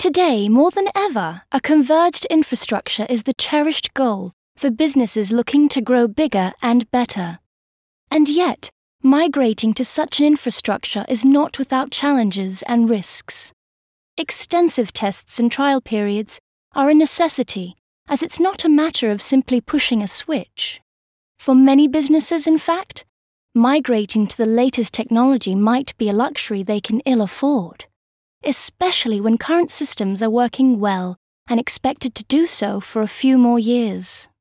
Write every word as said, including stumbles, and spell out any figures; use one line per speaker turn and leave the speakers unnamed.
Today, more than ever, a converged infrastructure is the cherished goal for businesses looking to grow bigger and better. And yet, migrating to such an infrastructure is not without challenges and risks. Extensive tests and trial periods are a necessity, as it's not a matter of simply pushing a switch. For many businesses, in fact, migrating to the latest technology might be a luxury they can ill afford, especially when current systems are working well and expected to do so for a few more years.